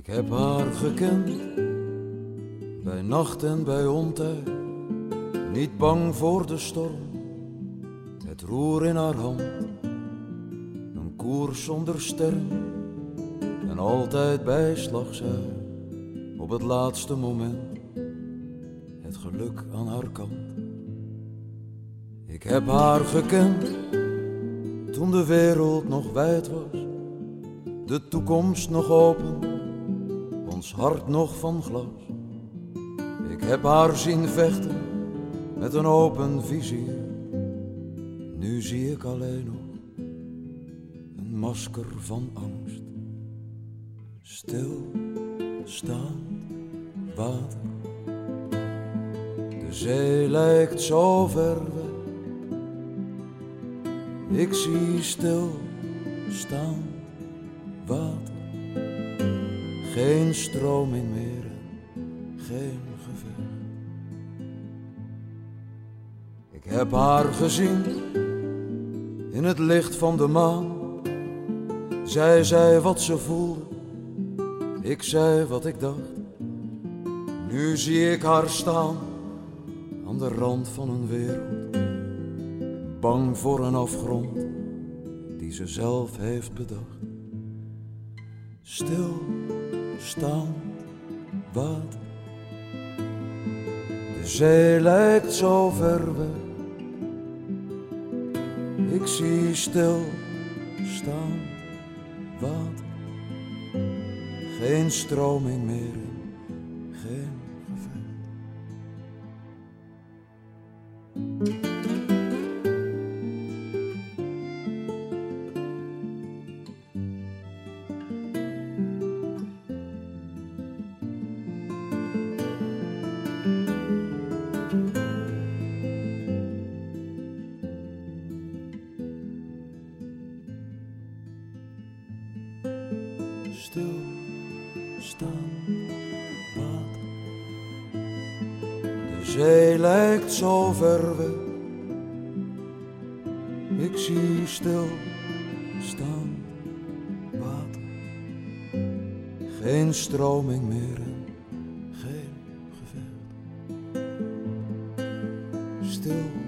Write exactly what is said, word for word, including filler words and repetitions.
Ik heb haar gekend, bij nacht en bij ontij, niet bang voor de storm, het roer in haar hand, een koers zonder sterren en altijd bij slagzij, op het laatste moment, het geluk aan haar kant. Ik heb haar gekend, toen de wereld nog wijd was, de toekomst nog open, ons hart nog van glas. Ik heb haar zien vechten met een open vizier. Nu zie ik alleen nog een masker van angst. Stil staand water, de zee lijkt zo ver weg. Ik zie stil staan water, geen stroming meer en geen gevecht. Ik heb haar gezien in het licht van de maan. Zij zei wat ze voelde, ik zei wat ik dacht. Nu zie ik haar staan aan de rand van een wereld, bang voor een afgrond die ze zelf heeft bedacht. Stil staand water, de zee lijkt zo ver weg. Ik zie stil staand water, geen stroming meer en geen gevecht. Stil staan water, de zee lijkt zo ver weg. Ik zie stil staan water, geen stroming meer en geen gevecht. Stil